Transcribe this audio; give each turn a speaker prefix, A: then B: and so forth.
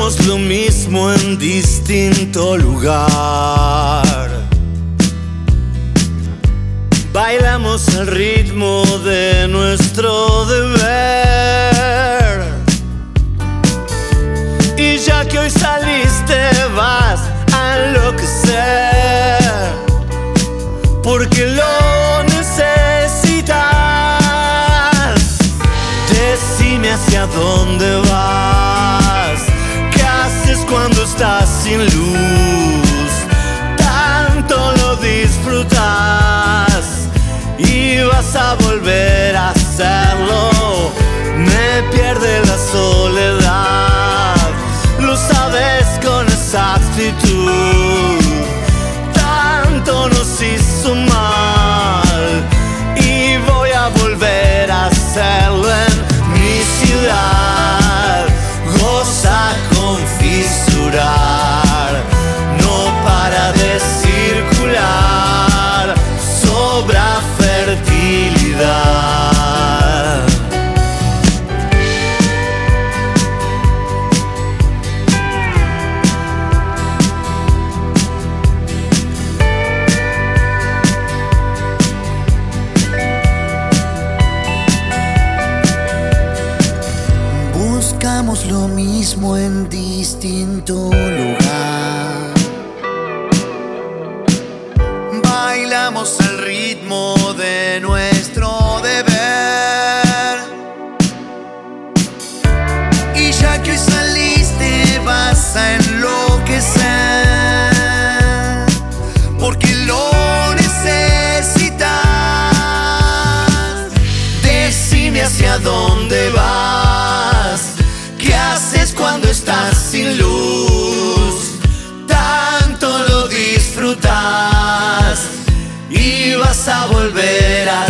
A: Buscamos lo mismo en distinto lugar. Bailamos al ritmo de nuestro deber. Y ya que hoy saliste vas a enloquecer, porque lo necesitas. Decime hacia dónde vas. ¿Qué haces cuando estás sin luz? Tanto lo disfrutas y vas a volver a hacerlo. Me pierde la soledad, lo sabes con exactitud. Tanto nos hizo mal y voy a volver a hacerlo en mi ciudad. Goza con fisurar, no para de circular, sobra fertilidad. Buscamos lo mismo en distinto lugar. Bailamos al ritmo de nuestro deber. Y ya que hoy saliste vas a enloquecer, porque lo necesitas. Decime hacia dónde vas. ¿Qué haces cuando estás sin luz? Tanto lo disfrutas y vas a volver a